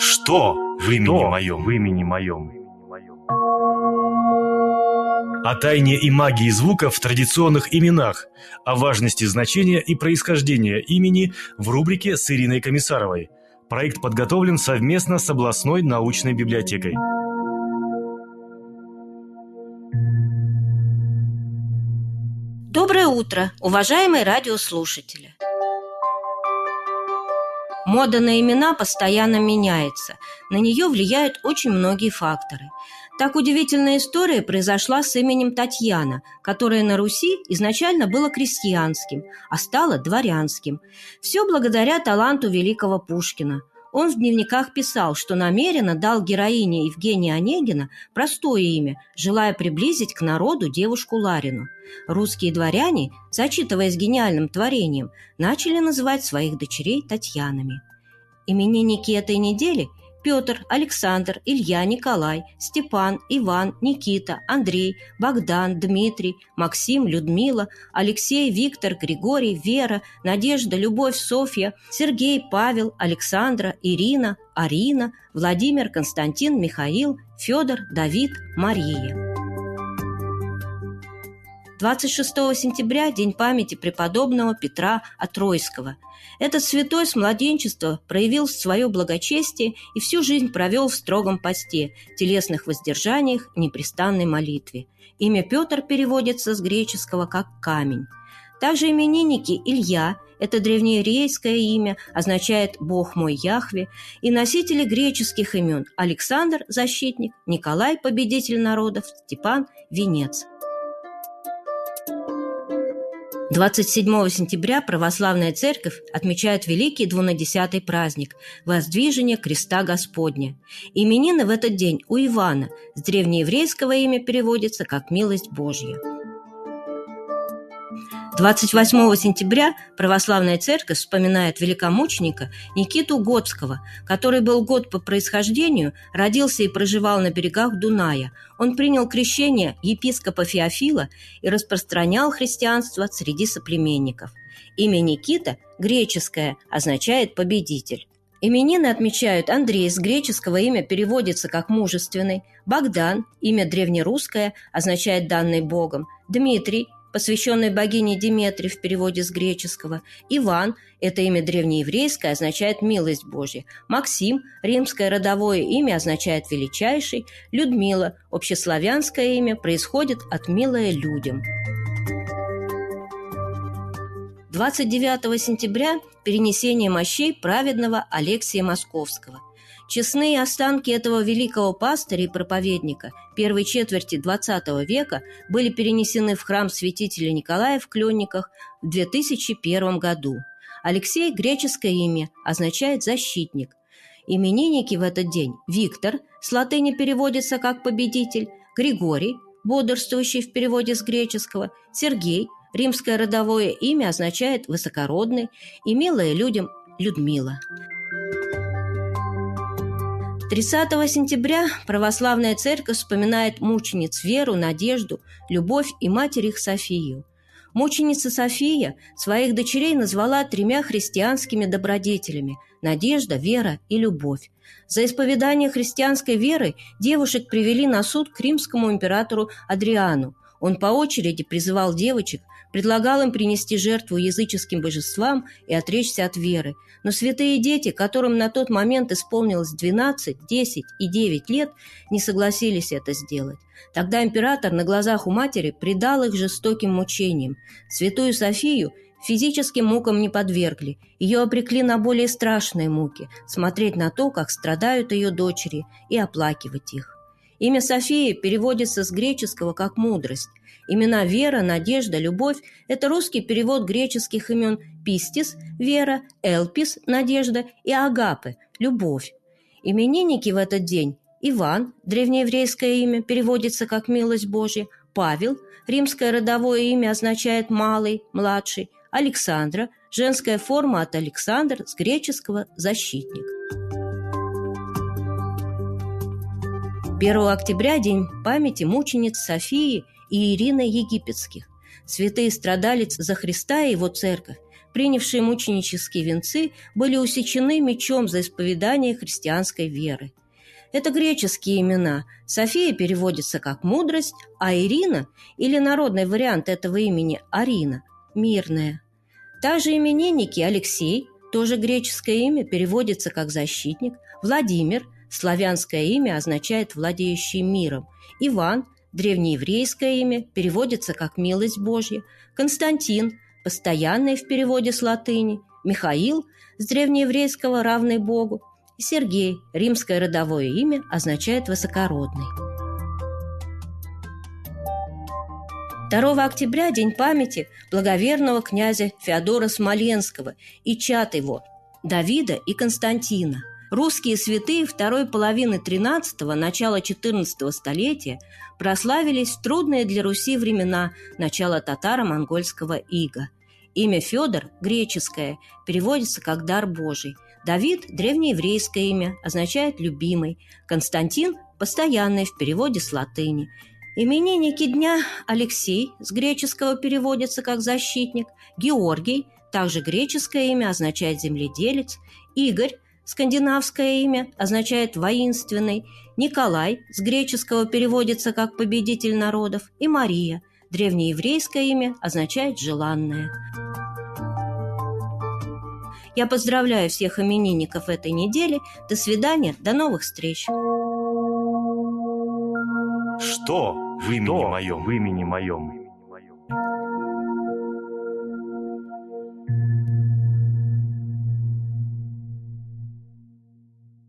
Что в имени моем? О тайне и магии звука в традиционных именах, о важности значения и происхождения имени в рубрике с Ириной Комиссаровой. Проект подготовлен совместно с областной научной библиотекой. Доброе утро, уважаемые радиослушатели! Мода на имена постоянно меняется. На нее влияют очень многие факторы. Так удивительная история произошла с именем Татьяна, которое на Руси изначально было крестьянским, а стало дворянским. Все благодаря таланту великого Пушкина. Он в дневниках писал, что намеренно дал героине Евгения Онегина простое имя, желая приблизить к народу девушку Ларину. Русские дворяне, зачитываясь гениальным творением, начали называть своих дочерей Татьянами. Именинники этой недели – Петр, Александр, Илья, Николай, Степан, Иван, Никита, Андрей, Богдан, Дмитрий, Максим, Людмила, Алексей, Виктор, Григорий, Вера, Надежда, Любовь, Софья, Сергей, Павел, Александра, Ирина, Арина, Владимир, Константин, Михаил, Федор, Давид, Мария. 26 сентября – День памяти преподобного Петра Отройского. Этот святой с младенчества проявил свое благочестие и всю жизнь провел в строгом посте, телесных воздержаниях и непрестанной молитве. Имя Петр переводится с греческого как «камень». Также именинники Илья – это древнееврейское имя, означает «Бог мой Яхве», и носители греческих имен – Александр – защитник, Николай – победитель народов, Степан – венец. 27 сентября православная церковь отмечает великий двунадесятый праздник – Воздвижение Креста Господня. Именины в этот день у Ивана, с древнееврейского имя переводится как «Милость Божья». 28 сентября православная церковь вспоминает великомученика Никиту Готского, который был гот по происхождению, родился и проживал на берегах Дуная. Он принял крещение епископа Феофила и распространял христианство среди соплеменников. Имя Никита, греческое, означает «победитель». Именины отмечают Андрей, с греческого имя переводится как «мужественный», Богдан, имя древнерусское, означает «данный Богом», Дмитрий, посвященный богине Деметре в переводе с греческого. Иван – это имя древнееврейское, означает «милость Божья». Максим – римское родовое имя, означает «величайший». Людмила – общеславянское имя, происходит от «милая людям». 29 сентября – перенесение мощей праведного Алексия Московского. Честные останки этого великого пастыря и проповедника первой четверти XX века были перенесены в храм святителя Николая в Кленниках в 2001 году. Алексей – греческое имя, означает «защитник». Именинники в этот день – Виктор, с латыни переводится как «победитель», Григорий, бодрствующий в переводе с греческого, Сергей, римское родовое имя, означает «высокородный», и милая людям Людмила. 30 сентября православная церковь вспоминает мучениц Веру, Надежду, Любовь и матерь их Софию. Мученица София своих дочерей назвала 3 христианскими добродетелями – надежда, вера и любовь. За исповедание христианской веры девушек привели на суд к римскому императору Адриану. Он по очереди призывал девочек, предлагал им принести жертву языческим божествам и отречься от веры. Но святые дети, которым на тот момент исполнилось 12, 10 и 9 лет, не согласились это сделать. Тогда император на глазах у матери предал их жестоким мучениям. Святую Софию физическим мукам не подвергли, ее обрекли на более страшные муки – смотреть на то, как страдают ее дочери, и оплакивать их. Имя София переводится с греческого как «мудрость». Имена Вера, Надежда, Любовь – это русский перевод греческих имен Пистис – Вера, Элпис – Надежда и Агапе – Любовь. Именинники в этот день – Иван, древнееврейское имя, переводится как «милость Божья», Павел, римское родовое имя, означает «малый», «младший», Александра, женская форма от Александр, с греческого «защитник». 1 октября – День памяти мучениц Софии и Ирины Египетских. Святые страдали за Христа и Его церковь. принявшие мученические венцы, были усечены мечом за исповедание христианской веры. Это греческие имена. София переводится как «мудрость», а Ирина, или народный вариант этого имени Арина, «мирная». Также именинники Алексей, тоже греческое имя, переводится как «защитник», Владимир, славянское имя, означает «владеющий миром», Иван, древнееврейское имя, переводится как «милость Божья», Константин, постоянное в переводе с латыни, Михаил, с древнееврейского «равный Богу», Сергей, римское родовое имя, означает «высокородный». 2 октября – день памяти благоверного князя Феодора Смоленского и чад его, Давида и Константина. Русские святые второй половины XIII – начала XIV столетия прославились в трудные для Руси времена начала татаро-монгольского ига. Имя Федор, греческое, переводится как «дар Божий». Давид – древнееврейское имя, означает «любимый». Константин – постоянное в переводе с латыни. Именинники дня – Алексей, с греческого переводится как «защитник», Георгий, также греческое имя, означает «земледелец», Игорь, скандинавское имя, означает «воинственный», Николай, с греческого переводится как «победитель народов», и Мария, древнееврейское имя, означает «желанная». Я поздравляю всех именинников этой недели. До свидания, до новых встреч. Что в имени моем?